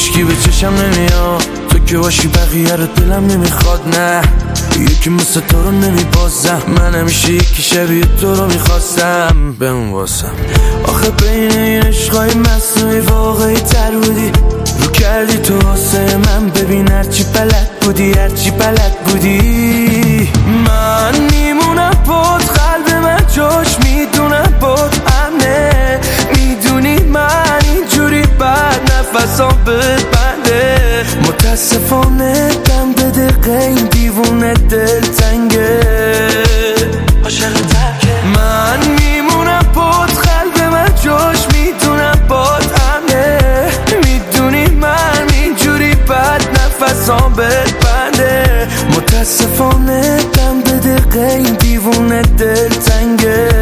هیچکی به چشم نمیاد، تو که باشی بقیه رو دلم نمیخواد. نه یکی مثل تو رو نمیبازم، من همیشه یکی شبیه تو رو میخواستم بمواسم. آخه بین این عشقای مصنوعی واقعی تر بودی، رو کردی تو واسه من. ببین هرچی بلد بودی، هرچی بلد بودی. من میمونم بود، قلب من جاش میدونم بود امنه. میدونی من اینجوری بعد نفسام ببنده. متاسفانه دم به دقیقه این دیوونه دل تنگه، عاشق ترکه. من میمونم بود، قلب من جاش میدونم بود امنه. میدونی من اینجوری بعد نفسام ببنده. متاسفانه دم به دقیقه این دیوونه دل تنگه.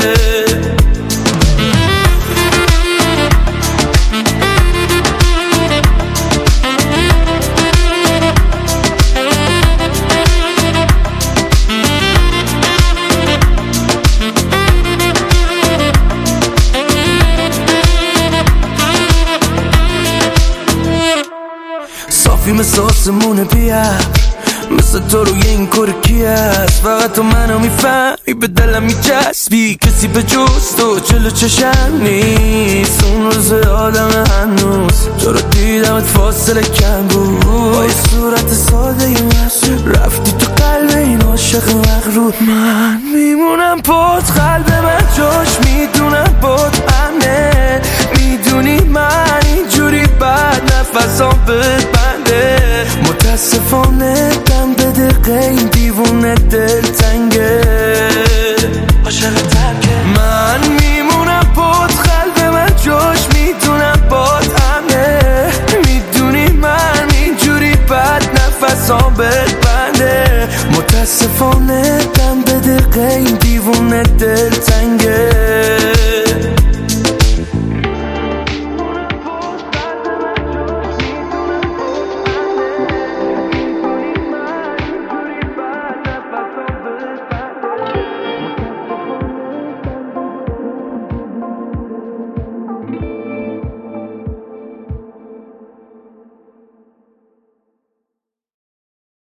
صافی مثل آسمون بیار، مثل تو روی این کار کی هست؟ فقط تو منو میفهمی، به دلم میچسبی. کسی به جز تو جلو چشم نیست. اون روز آدم هنوز تو رو دیدمت فاصله کم بود. با یه صورت ساده ی مسئول رفتی تو قلب این عاشق مغرور. من میمونم بود، قلب من جاش میدونم بود امنه. میدونی من اینجوری بعد نفسام ببنده. متاسفانه دم به دقیقه این دیوونه دل تنگه، عاشق ترکه. من میمونم بود، قلب من جاش میدونم بود امنه. میدونی من اینجوری بعد نفسام ببنده. متاسفانه دم به دقیقه این دیوونه دل تنگه.